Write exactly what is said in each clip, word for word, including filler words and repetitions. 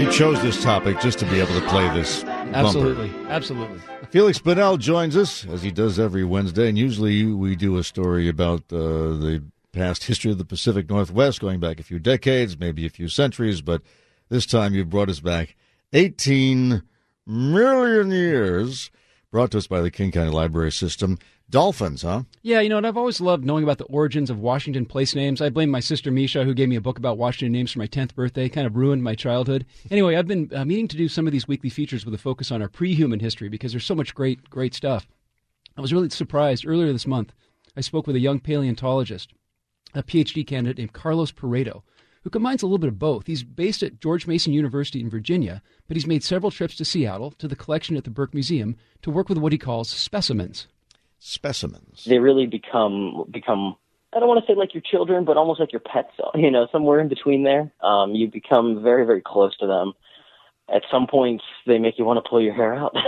You chose this topic just to be able to play this bumper. Absolutely, absolutely. Felix Bunnell joins us, as he does every Wednesday, and usually we do a story about uh, the past history of the Pacific Northwest, going back a few decades, maybe a few centuries, but this time you've brought us back eighteen million years, brought to us by the King County Library System. Dolphins, huh? Yeah, you know, and I've always loved knowing about the origins of Washington place names. I blame my sister Misha, who gave me a book about Washington names for my tenth birthday. Kind of ruined my childhood. Anyway, I've been uh, meaning to do some of these weekly features with a focus on our pre-human history because there's so much great, great stuff. I was really surprised. Earlier this month, I spoke with a young paleontologist, a P H D candidate named Carlos Pareto, who combines a little bit of both. He's based at George Mason University in Virginia, but he's made several trips to Seattle, to the collection at the Burke Museum, to work with what he calls specimens. Specimens. They really become, become I don't want to say like your children, but almost like your pets, you know, somewhere in between there. Um, you become very, very close to them. At some points, they make you want to pull your hair out.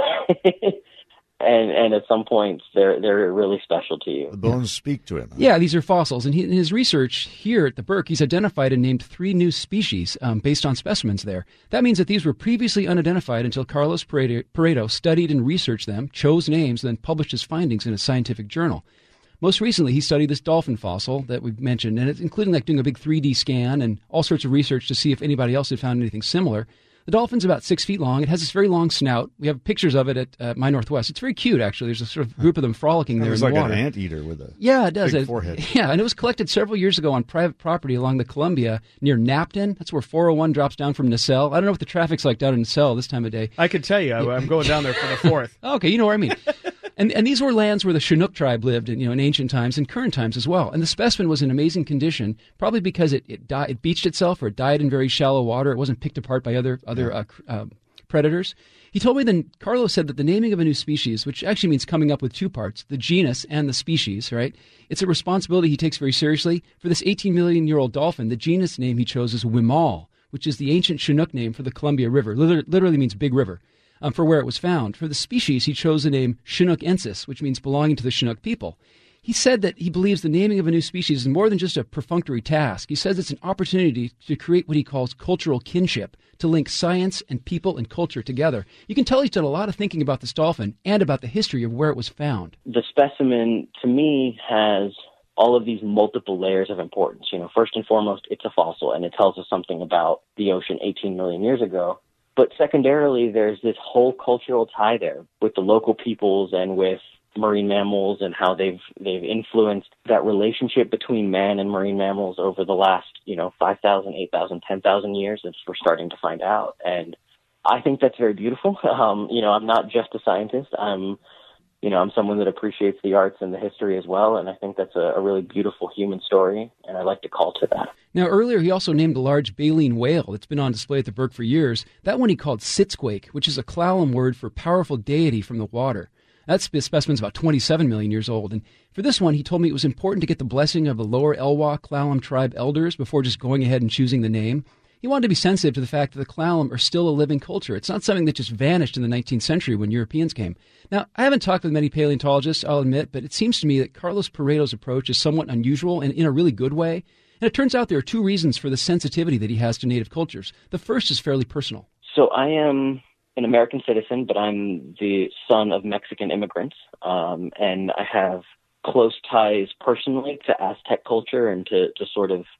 And and at some points, they're they're really special to you. The bones speak to him. Huh? Yeah, these are fossils. And he, in his research here at the Burke, he's identified and named three new species um, based on specimens there. That means that these were previously unidentified until Carlos Pareto, Pareto studied and researched them, chose names, then published his findings in a scientific journal. Most recently, he studied this dolphin fossil that we've mentioned, and it's including like doing a big three D scan and all sorts of research to see if anybody else had found anything similar. The dolphin's about six feet long. It has this very long snout. We have pictures of it at uh, My Northwest. It's very cute, actually. There's a sort of group of them frolicking there in the like water. It's like an anteater with a yeah, it does. big it, forehead. Yeah, and it was collected several years ago on private property along the Columbia near Napton. That's where four oh one drops down from Nacelle. I don't know what the traffic's like down in Nacelle this time of day. I could tell you. I, I'm going down there for the fourth. Okay, you know what I mean. And and these were lands where the Chinook tribe lived, in, you know, in ancient times and current times as well. And the specimen was in amazing condition, probably because it it, di- it beached itself or it died in very shallow water. It wasn't picked apart by other other uh, uh, predators. He told me that Carlos said that the naming of a new species, which actually means coming up with two parts, the genus and the species, right? It's a responsibility he takes very seriously. For this eighteen million year old dolphin, the genus name he chose is Wimal, which is the ancient Chinook name for the Columbia River. Liter- literally means big river. Um, for where it was found. For the species, he chose the name Chinookensis, which means belonging to the Chinook people. He said that he believes the naming of a new species is more than just a perfunctory task. He says it's an opportunity to create what he calls cultural kinship, to link science and people and culture together. You can tell he's done a lot of thinking about this dolphin and about the history of where it was found. The specimen, to me, has all of these multiple layers of importance. You know, first and foremost, it's a fossil, and it tells us something about the ocean eighteen million years ago. But secondarily, there's this whole cultural tie there with the local peoples and with marine mammals and how they've they've influenced that relationship between man and marine mammals over the last, you know, five thousand, eight thousand, ten thousand years, as we're starting to find out. And I think that's very beautiful. Um, you know, I'm not just a scientist. I'm, you know, I'm someone that appreciates the arts and the history as well, and I think that's a, a really beautiful human story, and I like to call to that. Now, earlier he also named a large baleen whale that's been on display at the Burke for years. That one he called Sitsquake, which is a Klallam word for powerful deity from the water. That specimen's about twenty-seven million years old, and for this one he told me it was important to get the blessing of the lower Elwha Klallam tribe elders before just going ahead and choosing the name. He wanted to be sensitive to the fact that the Klallam are still a living culture. It's not something that just vanished in the nineteenth century when Europeans came. Now, I haven't talked with many paleontologists, I'll admit, but it seems to me that Carlos Pareto's approach is somewhat unusual and in a really good way. And it turns out there are two reasons for the sensitivity that he has to native cultures. The first is fairly personal. So I am an American citizen, but I'm the son of Mexican immigrants, um, and I have close ties personally to Aztec culture and to, to sort of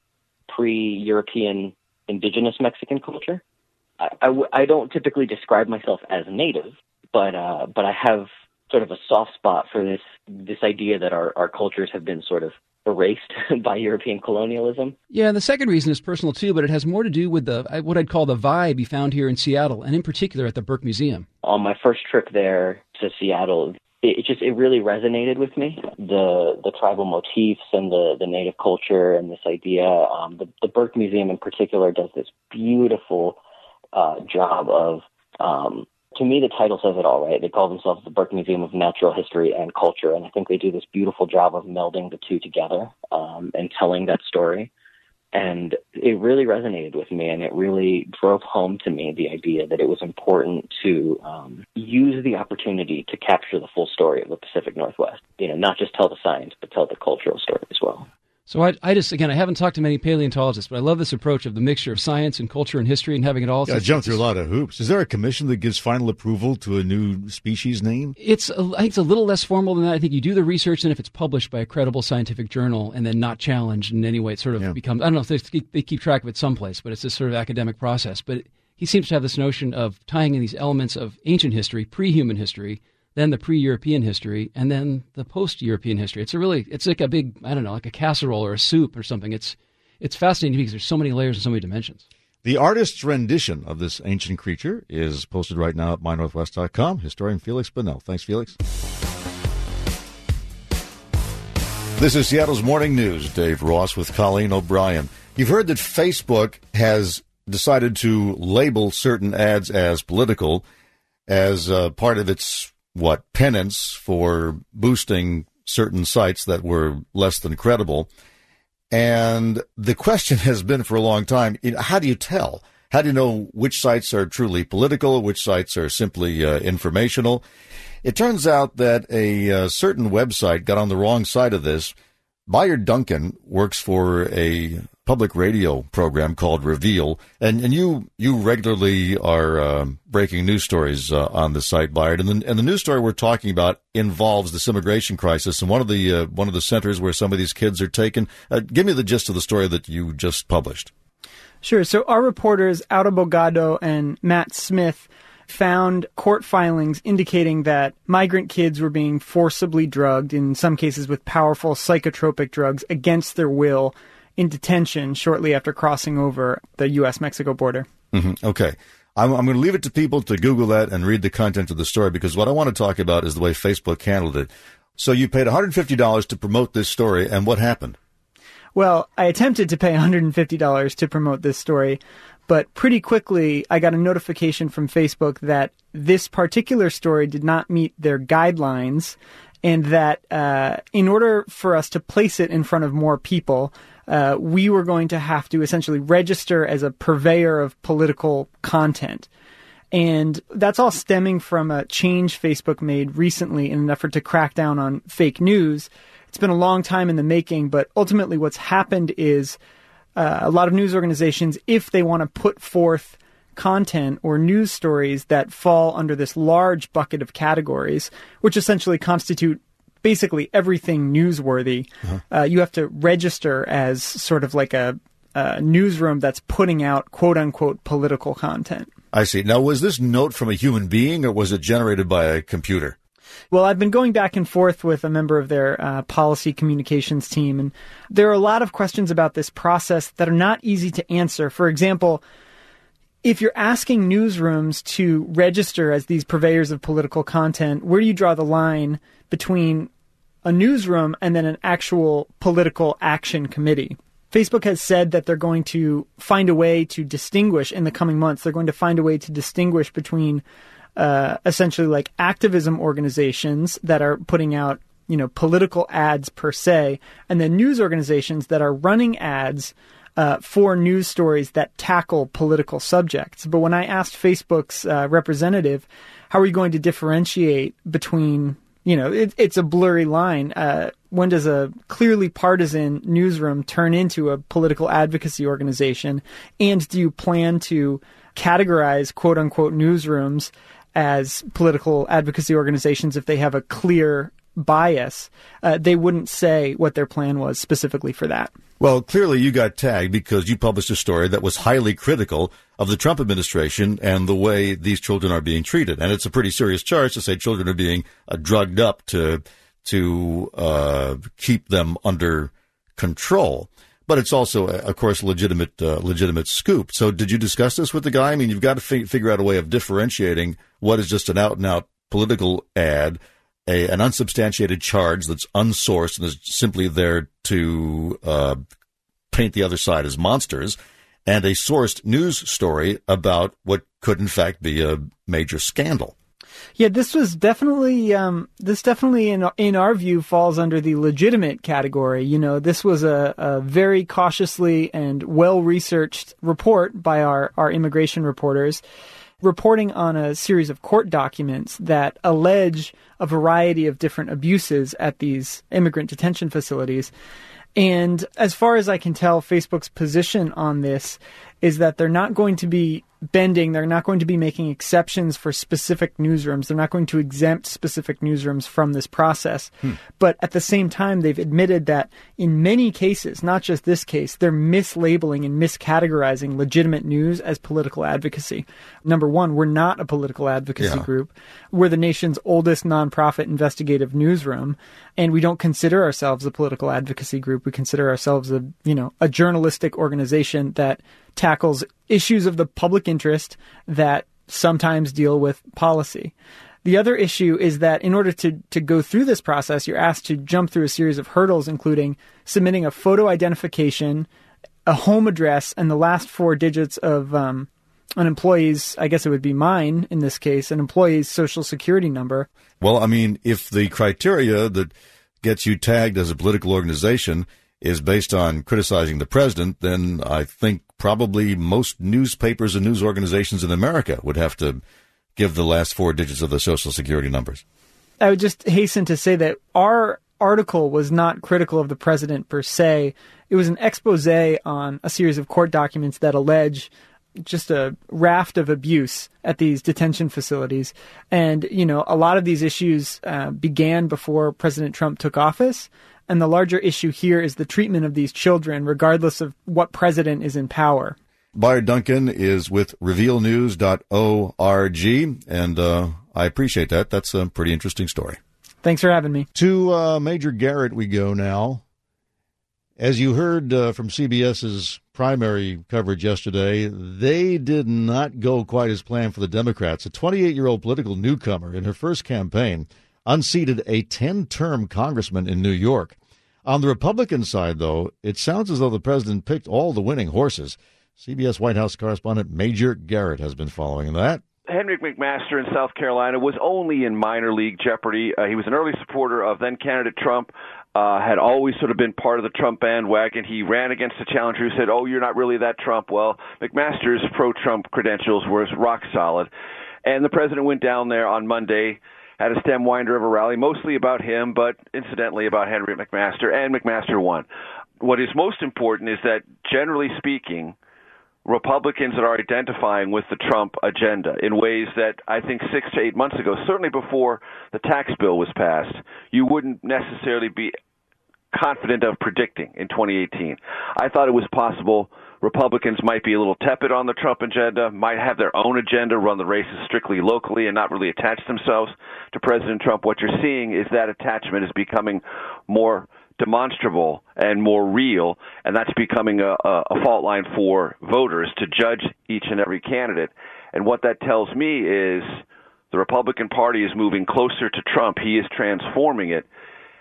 pre-European indigenous Mexican culture. I, I, I don't typically describe myself as native, but uh, but I have sort of a soft spot for this this idea that our, our cultures have been sort of erased by European colonialism. Yeah, and the second reason is personal too, but it has more to do with the what I'd call the vibe you found here in Seattle, and in particular at the Burke Museum. On my first trip there to Seattle, it, it just it really resonated with me. The the tribal motifs and the, the native culture and this idea. Um, the, the Burke Museum in particular does this beautiful uh, job of. Um, To me, the title says it all, right? They call themselves the Burke Museum of Natural History and Culture, and I think they do this beautiful job of melding the two together um, and telling that story. And it really resonated with me, and it really drove home to me the idea that it was important to um, use the opportunity to capture the full story of the Pacific Northwest. You know, not just tell the science, but tell the cultural story as well. So I, I just, again, I haven't talked to many paleontologists, but I love this approach of the mixture of science and culture and history and having it all. Yeah, I jumped through a lot of hoops. Is there a commission that gives final approval to a new species name? It's, a, I think it's a little less formal than that. I think you do the research, and if it's published by a credible scientific journal and then not challenged in any way, it sort of yeah. becomes, I don't know if they keep, they keep track of it someplace, but it's this sort of academic process. But he seems to have this notion of tying in these elements of ancient history, pre-human history, then the pre-European history, and then the post-European history. It's a really, it's like a big, I don't know, like a casserole or a soup or something. It's it's fascinating because there's so many layers and so many dimensions. The artist's rendition of this ancient creature is posted right now at my northwest dot com. Historian Felix Bunnell. Thanks, Felix. This is Seattle's Morning News. Dave Ross with Colleen O'Brien. You've heard that Facebook has decided to label certain ads as political as uh, part of its what, penance for boosting certain sites that were less than credible. And the question has been for a long time, you know, how do you tell? How do you know which sites are truly political, which sites are simply uh, informational? It turns out that a uh, certain website got on the wrong side of this. Bayard Duncan works for a public radio program called Reveal, and, and you you regularly are uh, breaking news stories uh, on the site, Bayard. And the, and the news story we're talking about involves this immigration crisis, and one of the uh, one of the centers where some of these kids are taken. Uh, give me the gist of the story that you just published. Sure. So our reporters, Aura Bogado and Matt Smith, found court filings indicating that migrant kids were being forcibly drugged, in some cases with powerful psychotropic drugs, against their will, in detention shortly after crossing over the U S Mexico border. Mm-hmm. Okay. I'm, I'm going to leave it to people to Google that and read the content of the story, because what I want to talk about is the way Facebook handled it. So you paid one hundred fifty dollars to promote this story, and what happened? Well, I attempted to pay one hundred fifty dollars to promote this story, but pretty quickly I got a notification from Facebook that this particular story did not meet their guidelines, and that uh, in order for us to place it in front of more people, uh, we were going to have to essentially register as a purveyor of political content. And that's all stemming from a change Facebook made recently in an effort to crack down on fake news. It's been a long time in the making, but ultimately what's happened is uh, a lot of news organizations, if they want to put forth content or news stories that fall under this large bucket of categories, which essentially constitute basically everything newsworthy, uh-huh. uh, you have to register as sort of like a, a newsroom that's putting out quote-unquote political content. I see. Now, was this note from a human being, or was it generated by a computer? Well, I've been going back and forth with a member of their uh, policy communications team, and there are a lot of questions about this process that are not easy to answer. For example, if you're asking newsrooms to register as these purveyors of political content, where do you draw the line between a newsroom and then an actual political action committee? Facebook has said that they're going to find a way to distinguish in the coming months. They're going to find a way to distinguish between uh, essentially like activism organizations that are putting out, you know, political ads per se, and then news organizations that are running ads Uh, for news stories that tackle political subjects. But when I asked Facebook's uh, representative, how are you going to differentiate between, you know, it, it's a blurry line. Uh, when does a clearly partisan newsroom turn into a political advocacy organization? And do you plan to categorize quote unquote newsrooms as political advocacy organizations if they have a clear bias? Uh, they wouldn't say what their plan was specifically for that. Well, clearly you got tagged because you published a story that was highly critical of the Trump administration and the way these children are being treated. And it's a pretty serious charge to say children are being uh, drugged up to to uh, keep them under control. But it's also, of course, legitimate uh, legitimate scoop. So did you discuss this with the guy? I mean, you've got to fi- figure out a way of differentiating what is just an out-and-out political ad, A, an unsubstantiated charge that's unsourced and is simply there to uh, paint the other side as monsters, and a sourced news story about what could in fact be a major scandal. Yeah, this was definitely, um, this definitely in, in our view falls under the legitimate category. You know, this was a, a very cautiously and well-researched report by our, our immigration reporters, reporting on a series of court documents that allege a variety of different abuses at these immigrant detention facilities. And as far as I can tell, Facebook's position on this is that they're not going to be bending, they're not going to be making exceptions for specific newsrooms. They're not going to exempt specific newsrooms from this process. Hmm. But at the same time, they've admitted that in many cases, not just this case, they're mislabeling and miscategorizing legitimate news as political advocacy. Number one, we're not a political advocacy yeah. group. We're the nation's oldest nonprofit investigative newsroom, and we don't consider ourselves a political advocacy group. We consider ourselves a, you know, a journalistic organization that tackles issues of the public interest that sometimes deal with policy. The other issue is that in order to, to go through this process, you're asked to jump through a series of hurdles, including submitting a photo identification, a home address, and the last four digits of um, an employee's, I guess it would be mine in this case, an employee's social security number. Well, I mean, if the criteria that gets you tagged as a political organization is based on criticizing the president, then I think probably most newspapers and news organizations in America would have to give the last four digits of the social security numbers. I would just hasten to say that our article was not critical of the president per se. It was an expose on a series of court documents that allege just a raft of abuse at these detention facilities. And, you know, a lot of these issues uh, began before President Trump took office. And the larger issue here is the treatment of these children, regardless of what president is in power. Bayard Duncan is with reveal news dot org, and uh, I appreciate that. That's a pretty interesting story. Thanks for having me. To uh, Major Garrett we go now. As you heard uh, from CBS's primary coverage yesterday, they did not go quite as planned for the Democrats. A twenty-eight-year-old political newcomer in her first campaign unseated a ten-term congressman in New York. On the Republican side, though, it sounds as though the president picked all the winning horses. C B S White House correspondent Major Garrett has been following that. Henry McMaster in South Carolina was only in minor league jeopardy. Uh, he was an early supporter of then-candidate Trump, uh, had always sort of been part of the Trump bandwagon. He ran against a challenger who said, oh, you're not really that Trump. Well, McMaster's pro-Trump credentials were rock solid. And the president went down there on Monday, had a stem winder of a rally, mostly about him, but incidentally about Henry McMaster, and McMaster won. What is most important is that, generally speaking, Republicans are identifying with the Trump agenda in ways that I think six to eight months ago, certainly before the tax bill was passed, you wouldn't necessarily be confident of predicting in twenty eighteen. I thought it was possible Republicans might be a little tepid on the Trump agenda, might have their own agenda, run the races strictly locally, and not really attach themselves to President Trump. What you're seeing is that attachment is becoming more demonstrable and more real, and that's becoming a, a fault line for voters to judge each and every candidate. And what that tells me is the Republican Party is moving closer to Trump. He is transforming it.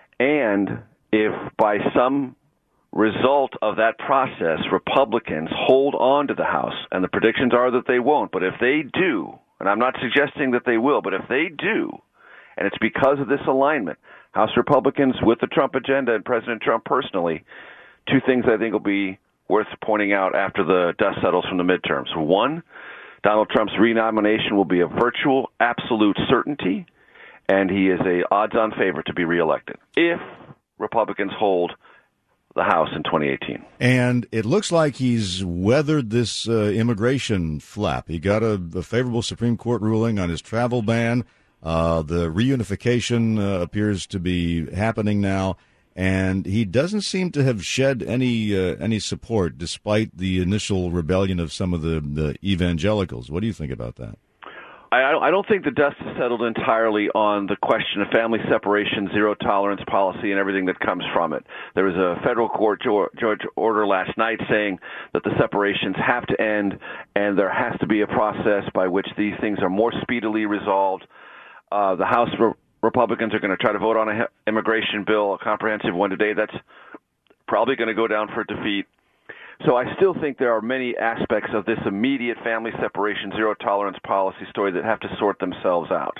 And if by some result of that process, Republicans hold on to the House, and the predictions are that they won't, but if they do, and I'm not suggesting that they will, but if they do, and it's because of this alignment, House Republicans with the Trump agenda and President Trump personally, two things I think will be worth pointing out after the dust settles from the midterms. One, Donald Trump's renomination will be a virtual, absolute certainty, and he is a odds-on favorite to be reelected if Republicans hold the House in twenty eighteen. And it looks like he's weathered this uh, immigration flap. He got a, a favorable Supreme Court ruling on his travel ban. Uh, the reunification uh, appears to be happening now, and he doesn't seem to have shed any uh, any support despite the initial rebellion of some of the, the evangelicals. What do you think about that? I, I don't think the dust has settled entirely on the question of family separation, zero tolerance policy, and everything that comes from it. There was a federal court judge order last night saying that the separations have to end, and there has to be a process by which these things are more speedily resolved. Uh, the House re- Republicans are going to try to vote on an immigration bill, a comprehensive one today. That's probably going to go down for defeat. So I still think there are many aspects of this immediate family separation, zero tolerance policy story that have to sort themselves out.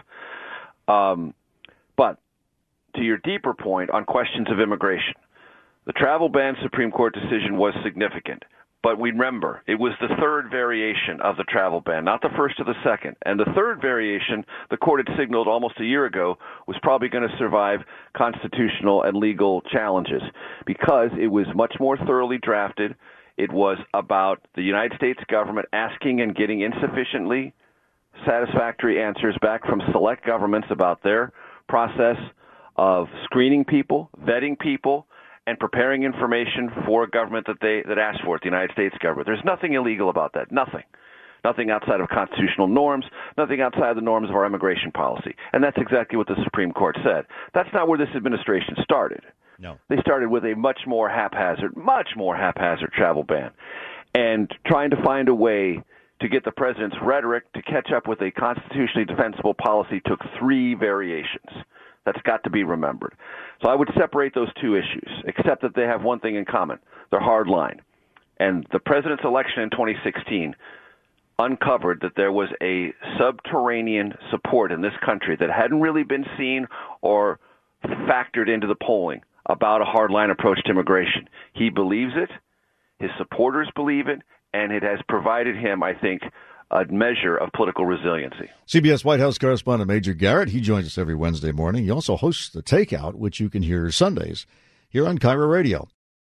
Um, but to your deeper point on questions of immigration, the travel ban Supreme Court decision was significant. But we remember, it was the third variation of the travel ban, not the first or the second. And the third variation, the court had signaled almost a year ago, was probably going to survive constitutional and legal challenges because it was much more thoroughly drafted. It was about the United States government asking and getting insufficiently satisfactory answers back from select governments about their process of screening people, vetting people, and preparing information for a government that they that asked for it, the United States government. There's nothing illegal about that. Nothing. Nothing outside of constitutional norms, nothing outside the norms of our immigration policy. And that's exactly what the Supreme Court said. That's not where this administration started. No. They started with a much more haphazard, much more haphazard travel ban. And trying to find a way to get the president's rhetoric to catch up with a constitutionally defensible policy took three variations. That's got to be remembered. So I would separate those two issues, except that they have one thing in common. They're hard line. And the president's election in twenty sixteen uncovered that there was a subterranean support in this country that hadn't really been seen or factored into the polling about a hardline approach to immigration. He believes it, his supporters believe it, and it has provided him, I think, a measure of political resiliency. C B S White House correspondent Major Garrett, he joins us every Wednesday morning. He also hosts The Takeout, which you can hear Sundays here on K I R O Radio.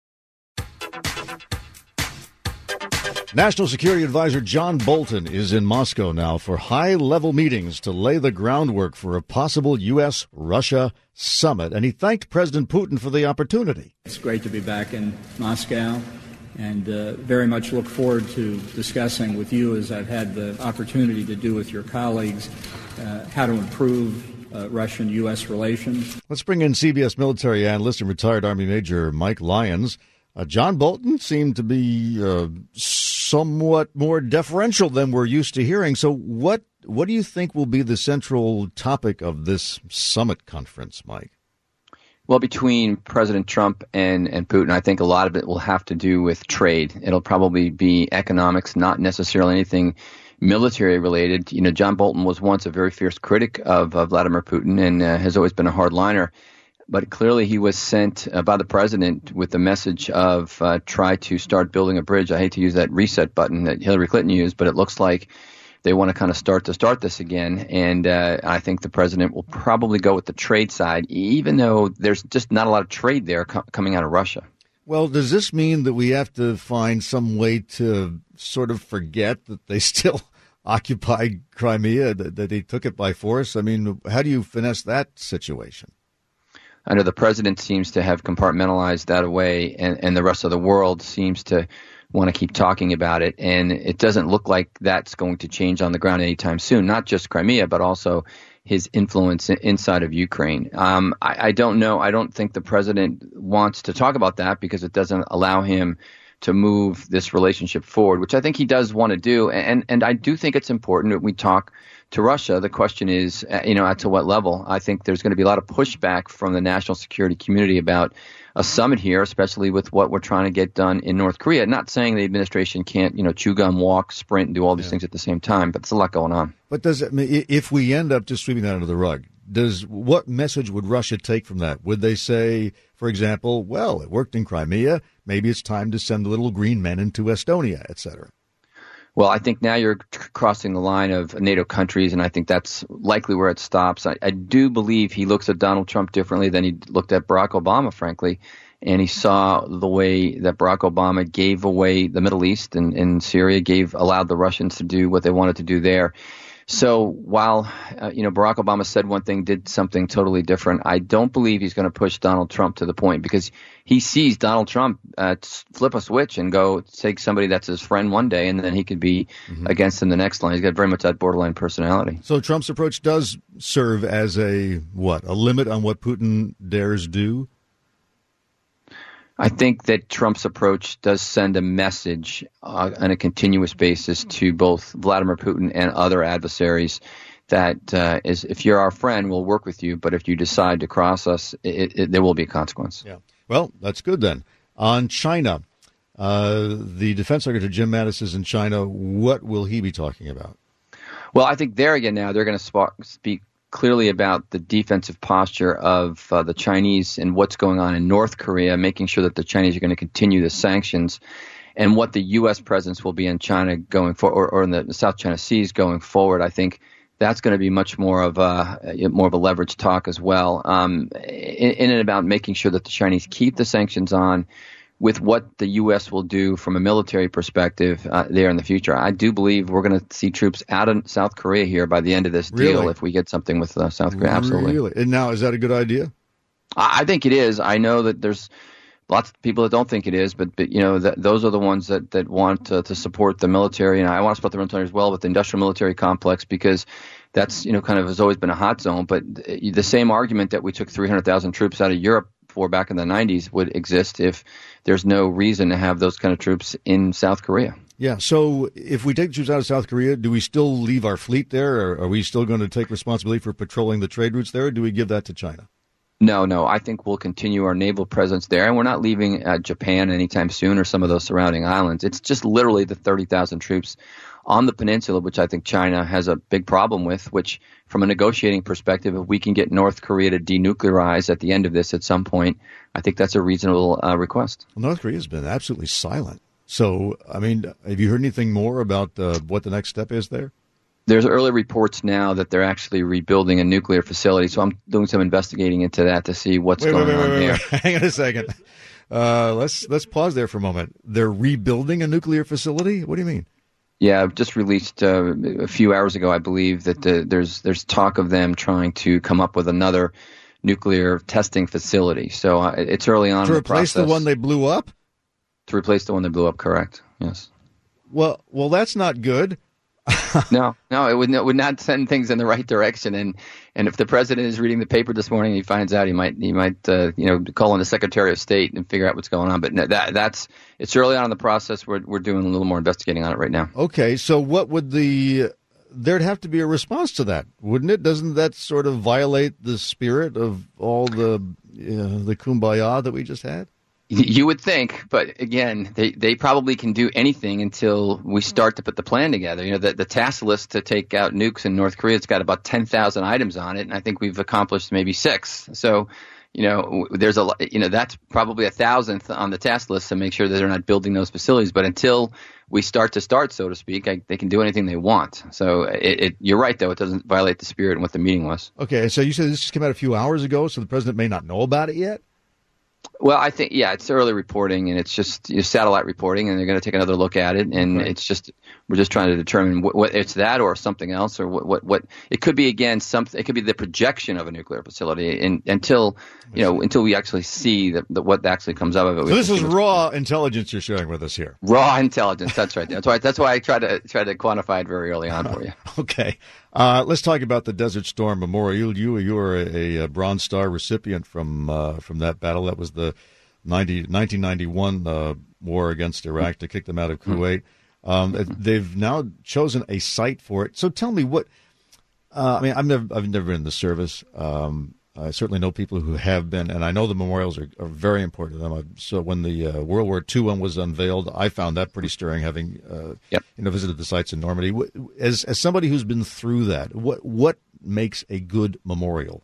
National Security Advisor John Bolton is in Moscow now for high-level meetings to lay the groundwork for a possible U S Russia summit, and he thanked President Putin for the opportunity. It's great to be back in Moscow, and uh, very much look forward to discussing with you, as I've had the opportunity to do with your colleagues, uh, how to improve uh, Russian-U S relations. Let's bring in C B S military analyst and retired Army Major Mike Lyons. Uh, John Bolton seemed to be uh, somewhat more deferential than we're used to hearing. So what what do you think will be the central topic of this summit conference, Mike? Well, between President Trump and, and Putin, I think a lot of it will have to do with trade. It'll probably be economics, not necessarily anything military related. You know, John Bolton was once a very fierce critic of, of Vladimir Putin and uh, has always been a hardliner. But clearly he was sent uh, by the president with the message of uh, try to start building a bridge. I hate to use that reset button that Hillary Clinton used, but it looks like they want to kind of start to start this again. And uh, I think the president will probably go with the trade side, even though there's just not a lot of trade there co- coming out of Russia. Well, does this mean that we have to find some way to sort of forget that they still occupy Crimea, that, that they took it by force? I mean, how do you finesse that situation? I know the president seems to have compartmentalized that away, and, and the rest of the world seems to want to keep talking about it. And it doesn't look like that's going to change on the ground anytime soon, not just Crimea, but also his influence inside of Ukraine. Um, I, I don't know. I don't think the president wants to talk about that because it doesn't allow him to move this relationship forward, which I think he does want to do. And, and I do think it's important that we talk to Russia. The question is, you know, at to what level? I think there's going to be a lot of pushback from the national security community about a summit here, especially with what we're trying to get done in North Korea. Not saying the administration can't, you know, chew gum, walk, sprint, and do all these yeah. things at the same time, but there's a lot going on. But does it, if we end up just sweeping that under the rug, does what message would Russia take from that? Would they say, for example, well, it worked in Crimea, maybe it's time to send the little green men into Estonia, et cetera? Well, I think now you're c- crossing the line of NATO countries, and I think that's likely where it stops. I, I do believe he looks at Donald Trump differently than he looked at Barack Obama, frankly, and he saw the way that Barack Obama gave away the Middle East and, and Syria, gave allowed the Russians to do what they wanted to do there. So while, uh, you know, Barack Obama said one thing, did something totally different, I don't believe he's going to push Donald Trump to the point because he sees Donald Trump uh, flip a switch and go take somebody that's his friend one day and then he could be mm-hmm. against him the next line. He's got very much that borderline personality. So Trump's approach does serve as a, what, a limit on what Putin dares do? I think that Trump's approach does send a message uh, on a continuous basis to both Vladimir Putin and other adversaries that uh, is, if you're our friend, we'll work with you. But if you decide to cross us, it, it, there will be a consequence. Yeah. Well, that's good then. On China, uh, the Defense Secretary Jim Mattis is in China. What will he be talking about? Well, I think there again now they're going to sp- speak clearly about the defensive posture of uh, the Chinese and what's going on in North Korea, making sure that the Chinese are going to continue the sanctions. and what the U S presence will be in China going forward, or, or in the South China Seas going forward, I think that's going to be much more of a more of a leverage talk as well, um, in, in and about making sure that the Chinese keep the sanctions on, with what the U S will do from a military perspective uh, there in the future. I do believe we're going to see troops out of South Korea here by the end of this deal really? if we get something with uh, South Korea. Absolutely. Really? And now, is that a good idea? I think it is. I know that there's lots of people that don't think it is, but, but you know, that those are the ones that, that want to, to support the military. And I want to support the military as well with the industrial military complex, because that's, you know, kind of has always been a hot zone. But the same argument that we took three hundred thousand troops out of Europe for back in the nineties would exist if there's no reason to have those kind of troops in South Korea. Yeah, so if we take troops out of South Korea, do we still leave our fleet there, or are we still going to take responsibility for patrolling the trade routes there, or do we give that to China? No, no. I think we'll continue our naval presence there, and we're not leaving uh, Japan anytime soon or some of those surrounding islands. It's just literally the thirty thousand troops on the peninsula, which I think China has a big problem with, which from a negotiating perspective, if we can get North Korea to denuclearize at the end of this at some point, I think that's a reasonable uh, request. Well, North Korea has been absolutely silent. So, I mean, have you heard anything more about uh, what the next step is there? There's early reports now that they're actually rebuilding a nuclear facility, so I'm doing some investigating into that to see what's wait, going wait, wait, on wait, there. Wait. Hang on a second. Uh, let's let's pause there for a moment. They're rebuilding a nuclear facility? What do you mean? Yeah, I've just released uh, a few hours ago, I believe, that uh, there's there's talk of them trying to come up with another nuclear testing facility. So uh, it's early on to in the replace process. the one they blew up? To replace the one that blew up, correct? Yes. Well, well, that's not good. no, no, it would, it would not send things in the right direction. And and if the president is reading the paper this morning, and he finds out, he might he might uh, you know call on the Secretary of State and figure out what's going on. But no, that that's it's early on in the process. We're we're doing a little more investigating on it right now. Okay, so what would the there'd have to be a response to that, wouldn't it? Doesn't that sort of violate the spirit of all the uh, the kumbaya that we just had? You would think, but again, they, they probably can do anything until we start to put the plan together. You know, the, the task list to take out nukes in North Korea, it's got about ten thousand items on it, and I think we've accomplished maybe six. So, you know, there's a you know that's probably a thousandth on the task list to make sure that they're not building those facilities. But until we start to start, so to speak, I, they can do anything they want. So it, it, you're right, though, it doesn't violate the spirit and what the meeting was. Okay, so you said this just came out a few hours ago, so the president may not know about it yet? Well, I think, yeah, it's early reporting, and it's just you know, satellite reporting, and they're going to take another look at it, and right. it's just we're just trying to determine what, what it's that or something else, or what, what what it could be. Again, something it could be the projection of a nuclear facility, and until you know until we actually see the, the, what actually comes out of it. So this is raw intelligence you're sharing with us here. Raw intelligence, that's right. That's why that's why I try to try to quantify it very early on for you. Okay, uh, let's talk about the Desert Storm Memorial. You you were a, a Bronze Star recipient from uh, from that battle. That was the nineteen ninety-one uh, war against Iraq to kick them out of Kuwait. Um, they've now chosen a site for it. So tell me what. Uh, I mean, I've never I've never been in the service. Um, I certainly know people who have been, and I know the memorials are, are very important to them. I, so when the uh, World War Two one was unveiled, I found that pretty stirring, having uh, yep. you know visited the sites in Normandy. As as somebody who's been through that, what what makes a good memorial?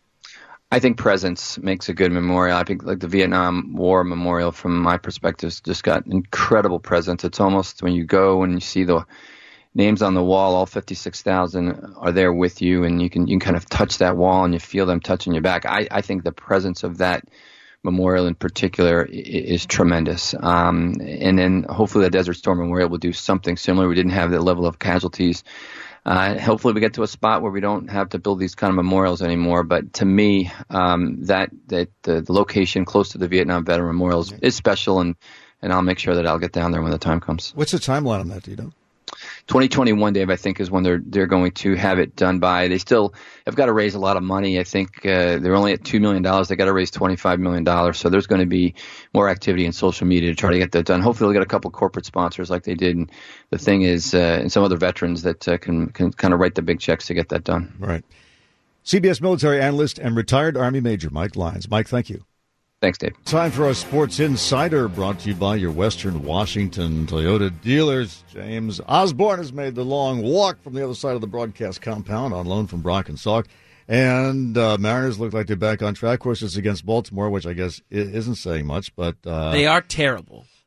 I think presence makes a good memorial. I think like the Vietnam War Memorial, from my perspective, has just got incredible presence. It's almost when you go and you see the names on the wall, all fifty-six thousand are there with you, and you can you can kind of touch that wall and you feel them touching your back. I, I think the presence of that memorial in particular is, is tremendous. Um, and then hopefully the Desert Storm Memorial will do something similar. We didn't have the level of casualties. Uh, hopefully we get to a spot where we don't have to build these kind of memorials anymore. But to me, um, that that the, the location close to the Vietnam Veteran Memorial is, is special, and, and I'll make sure that I'll get down there when the time comes. What's the timeline on that, do you know? twenty twenty-one, Dave, I think, is when they're they're going to have it done by. They still have got to raise a lot of money. I think uh, they're only at two million dollars. They got to raise twenty-five million dollars. So there's going to be more activity in social media to try to get that done. Hopefully they'll get a couple corporate sponsors like they did. And the thing is, uh, and some other veterans that uh, can, can kind of write the big checks to get that done. Right. C B S military analyst and retired Army Major Mike Lyons. Mike, thank you. Thanks, Dave. Time for our Sports Insider, brought to you by your Western Washington Toyota dealers. James Osborne has made the long walk from the other side of the broadcast compound on loan from Brock and Salk. And uh, Mariners look like they're back on track. Of course, it's against Baltimore, which I guess isn't saying much. But uh, they are terrible.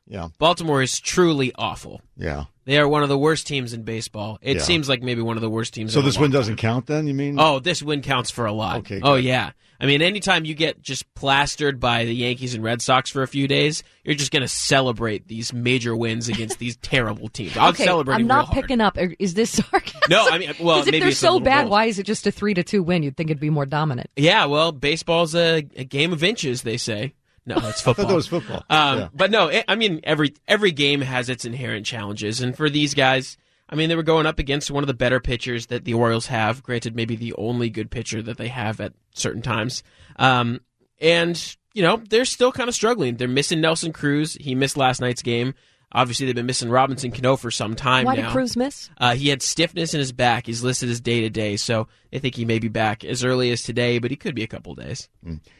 Yeah. Baltimore is truly awful. Yeah. They are one of the worst teams in baseball. It Yeah. seems like maybe one of the worst teams. So in a this long win doesn't time. count then, you mean? Oh, this win counts for a lot. Okay, oh, good. yeah. I mean, anytime you get just plastered by the Yankees and Red Sox for a few days, you're just going to celebrate these major wins against these terrible teams. I'm okay, celebrating I'm not real hard. picking up. Is this sarcasm? No, I mean, well, 'Cause if maybe they're it's a so little bad, both. why is it just a three to two win? You'd think it'd be more dominant. Yeah, well, baseball's a, a game of inches, they say. No, it's football. I thought that was football. Um, Yeah. But no, it, I mean, every every game has its inherent challenges, and for these guys, I mean, they were going up against one of the better pitchers that the Orioles have. Granted, maybe the only good pitcher that they have at certain times. Um, and you know, they're still kind of struggling. They're missing Nelson Cruz. He missed last night's game. Obviously, they've been missing Robinson Cano for some time Why now. did Cruz miss? Uh, he had stiffness in his back. He's listed as day to day, so they think he may be back as early as today, but he could be a couple days.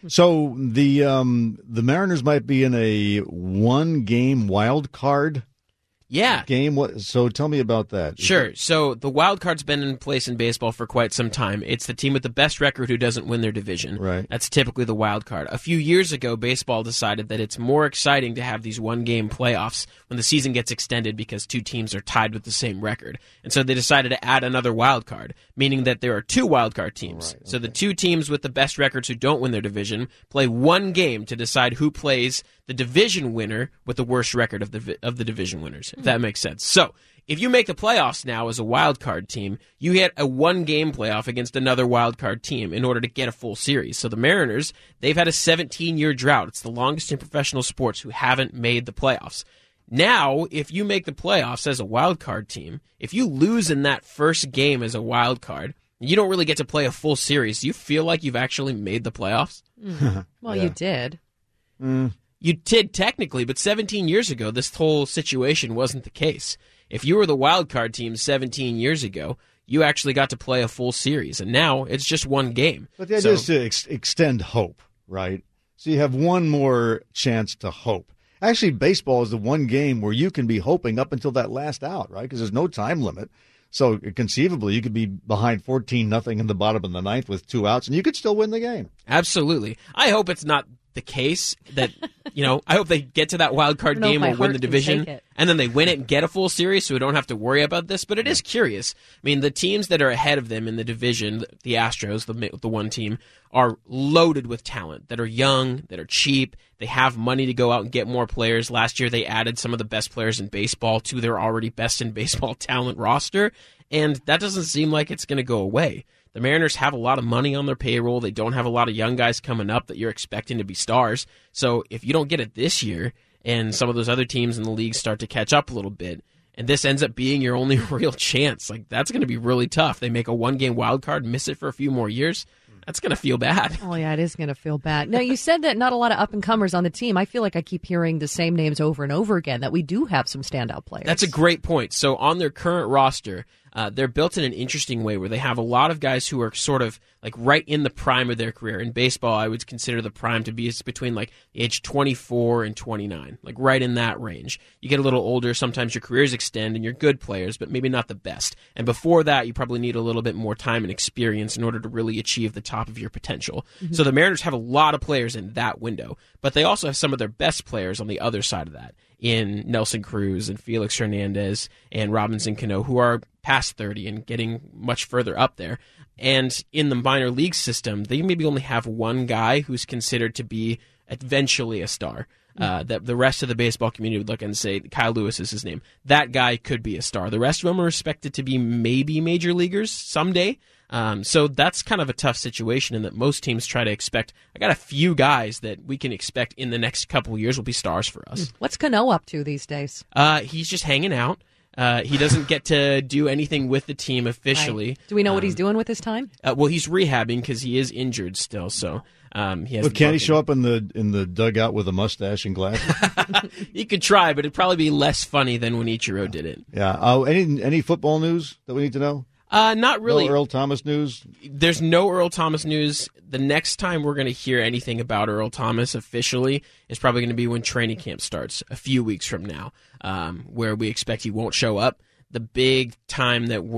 So the um, the Mariners might be in a one game wild card Yeah. game. What? So tell me about that. Sure. So the wild card's been in place in baseball for quite some time. It's the team with the best record who doesn't win their division. Right. That's typically the wild card. A few years ago, baseball decided that it's more exciting to have these one-game playoffs when the season gets extended because two teams are tied with the same record. And so they decided to add another wild card, meaning that there are two wild card teams. Right, So the two teams with the best records who don't win their division play one game to decide who plays the division winner with the worst record of the of the division winners, if that makes sense. So if you make the playoffs now as a wild card team, you hit a one-game playoff against another wild card team in order to get a full series. So the Mariners, they've had a seventeen-year drought. It's the longest in professional sports who haven't made the playoffs. Now, if you make the playoffs as a wild card team, if you lose in that first game as a wild card, you don't really get to play a full series. Do you feel like you've actually made the playoffs? Mm. Well, Yeah. you did. Mm. You did technically, but seventeen years ago, this whole situation wasn't the case. If you were the wild card team seventeen years ago, you actually got to play a full series, and now it's just one game. But the idea So- is to ex- extend hope, right? So you have one more chance to hope. Actually, baseball is the one game where you can be hoping up until that last out, right? Because there's no time limit. So conceivably, you could be behind fourteen nothing in the bottom of the ninth with two outs, and you could still win the game. Absolutely. I hope it's not the case that, you know, I hope they get to that wild card I don't know game if or my win the heart can division, take it. and then they win it and get a full series so we don't have to worry about this. But it is curious. I mean, the teams that are ahead of them in the division, the Astros, the, the one team, are loaded with talent, that are young, that are cheap. They have money to go out and get more players. Last year, they added some of the best players in baseball to their already best in baseball talent roster, and that doesn't seem like it's going to go away. The Mariners have a lot of money on their payroll. They don't have a lot of young guys coming up that you're expecting to be stars. So if you don't get it this year and some of those other teams in the league start to catch up a little bit, and this ends up being your only real chance, like that's going to be really tough. They make a one-game wild card, miss it for a few more years. That's going to feel bad. Oh, yeah, it is going to feel bad. Now, you said that not a lot of up-and-comers on the team. I feel like I keep hearing the same names over and over again, that we do have some standout players. That's a great point. So on their current roster, uh, they're built in an interesting way where they have a lot of guys who are sort of like right in the prime of their career. In baseball, I would consider the prime to be between like age twenty-four and twenty-nine, like right in that range. You get a little older, sometimes your careers extend and you're good players, but maybe not the best. And before that, you probably need a little bit more time and experience in order to really achieve the top of your potential. Mm-hmm. So the Mariners have a lot of players in that window, but they also have some of their best players on the other side of that, in Nelson Cruz and Felix Hernandez and Robinson Cano, who are past thirty and getting much further up there. And in the minor league system, they maybe only have one guy who's considered to be eventually a star. Uh, that the rest of the baseball community would look and say, Kyle Lewis is his name. That guy could be a star. The rest of them are expected to be maybe major leaguers someday. Um, so that's kind of a tough situation in that most teams try to expect, I got a few guys that we can expect in the next couple of years will be stars for us. What's Cano up to these days? Uh, he's just hanging out. Uh, he doesn't get to do anything with the team officially. Right. Do we know what um, he's doing with his time? Uh, well, he's rehabbing because he is injured still. So um, he has. But can he show up in the in the dugout with a mustache and glasses? He could try, but it'd probably be less funny than when Ichiro did it. Yeah. Uh, any any football news that we need to know? Uh, not really. No Earl Thomas news? There's no Earl Thomas news. The next time we're going to hear anything about Earl Thomas officially is probably going to be when training camp starts a few weeks from now, um, where we expect he won't show up. The big time that we'll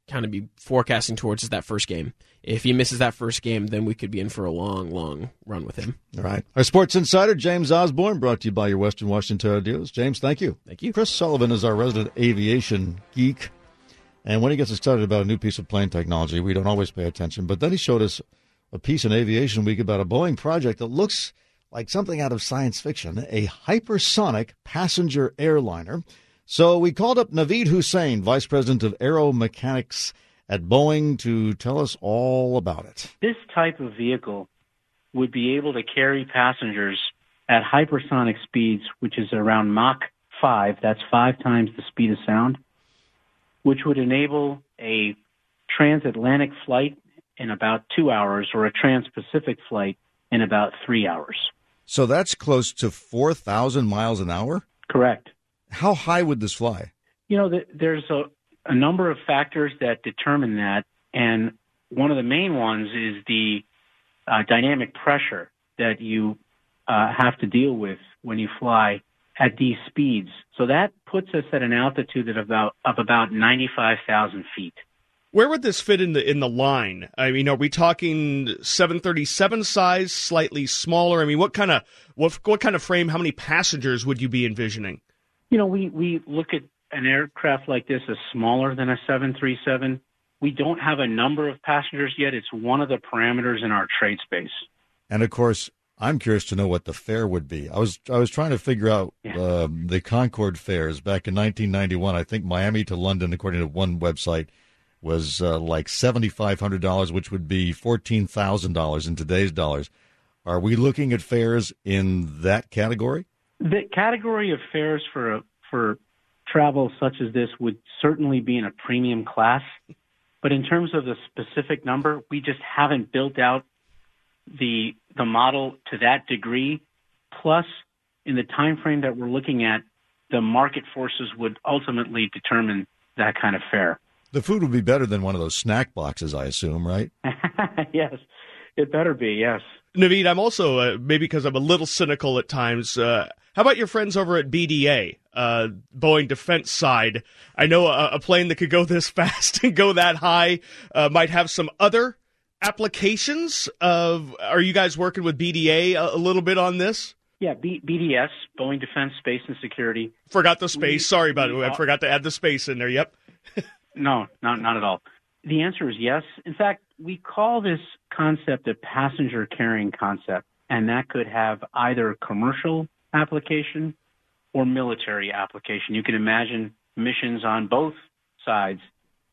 kind of be forecasting towards is that first game. If he misses that first game, then we could be in for a long, long run with him. All right. Our sports insider, James Osborne, brought to you by your Western Washington Toyota dealers. James, thank you. Thank you. Chris Sullivan is our resident aviation geek. And when he gets excited about a new piece of plane technology, we don't always pay attention. But then he showed us a piece in Aviation Week about a Boeing project that looks like something out of science fiction, a hypersonic passenger airliner. So we called up Naveed Hussain, Vice President of Aeromechanics at Boeing, to tell us all about it. This type of vehicle would be able to carry passengers at hypersonic speeds, which is around Mach five. That's five times the speed of sound, which would enable a transatlantic flight in about two hours or a trans-Pacific flight in about three hours. So that's close to four thousand miles an hour? Correct. How high would this fly? You know, the, there's a, a number of factors that determine that, and one of the main ones is the uh, dynamic pressure that you uh, have to deal with when you fly at these speeds. So that puts us at an altitude of about of about ninety-five thousand feet. Where would this fit in the in the line? I mean, are we talking seven thirty-seven size, slightly smaller? I mean, what kind of what what kind of frame? How many passengers would you be envisioning? You know, we, we look at an aircraft like this as smaller than a seven thirty-seven. We don't have a number of passengers yet. It's one of the parameters in our trade space. And, of course, I'm curious to know what the fare would be. I was I was trying to figure out yeah. uh, the Concorde fares back in nineteen ninety-one. I think Miami to London, according to one website, was uh, like seven thousand five hundred dollars, which would be fourteen thousand dollars in today's dollars. Are we looking at fares in that category? The category of fares for a, for travel such as this would certainly be in a premium class. But in terms of the specific number, we just haven't built out the the model to that degree. Plus, in the time frame that we're looking at, the market forces would ultimately determine that kind of fare. The food would be better than one of those snack boxes, I assume, right? Yes, it better be, yes. Naveed, I'm also, uh, maybe because I'm a little cynical at times, uh, how about your friends over at B D A, uh, Boeing Defense side? I know a, a plane that could go this fast and go that high uh, might have some other applications. Of, are you guys working with B D A a, a little bit on this? Yeah, B- BDS, Boeing Defense Space and Security. Forgot the space. We, Sorry about we, it. I forgot to add the space in there. Yep. No, not not at all. The answer is yes. In fact, we call this concept a passenger carrying concept, and that could have either commercial application or military application. You can imagine missions on both sides.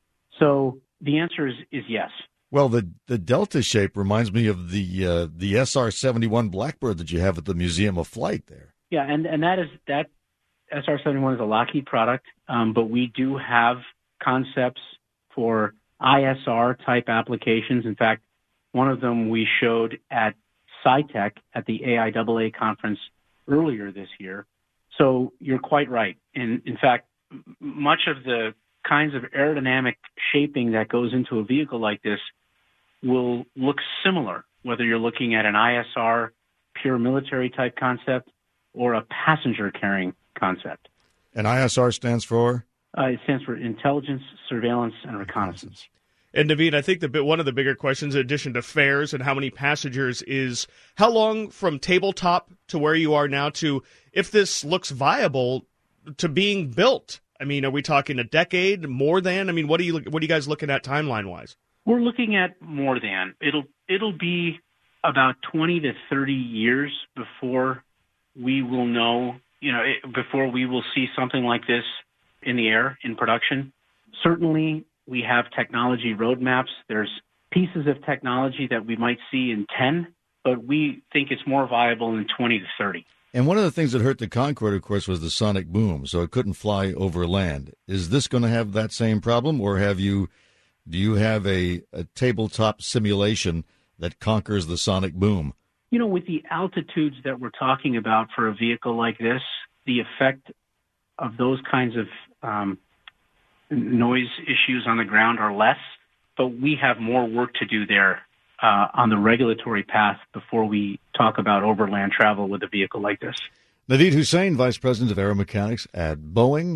So the answer is, is yes. Well, the the Delta shape reminds me of the uh, the S R seventy-one Blackbird that you have at the Museum of Flight there. Yeah, and, and that is that S R seventy-one is a Lockheed product, um, but we do have concepts for I S R-type applications. In fact, one of them we showed at SciTech at the A I A A conference earlier this year. So you're quite right. And in fact, much of the kinds of aerodynamic shaping that goes into a vehicle like this will look similar, whether you're looking at an I S R, pure military-type concept, or a passenger-carrying concept. And I S R stands for? Uh, it stands for Intelligence, Surveillance, and Reconnaissance. And Naveed, I think the bit, one of the bigger questions, in addition to fares and how many passengers, is how long from tabletop to where you are now to, if this looks viable, to being built? I mean, are we talking a decade, more than? I mean, what are you what are you guys looking at timeline wise? We're looking at more than. It'll it'll be about twenty to thirty years before we will know. You know, it, before we will see something like this in the air in production. Certainly, we have technology roadmaps. There's pieces of technology that we might see in ten, but we think it's more viable in twenty to thirty. And one of the things that hurt the Concorde, of course, was the sonic boom, so it couldn't fly over land. Is this going to have that same problem, or have you, do you have a, a tabletop simulation that conquers the sonic boom? You know, with the altitudes that we're talking about for a vehicle like this, the effect of those kinds of um, noise issues on the ground are less, but we have more work to do there uh, on the regulatory path before we talk about overland travel with a vehicle like this. Naveed Hussain, Vice President of Aeromechanics at Boeing.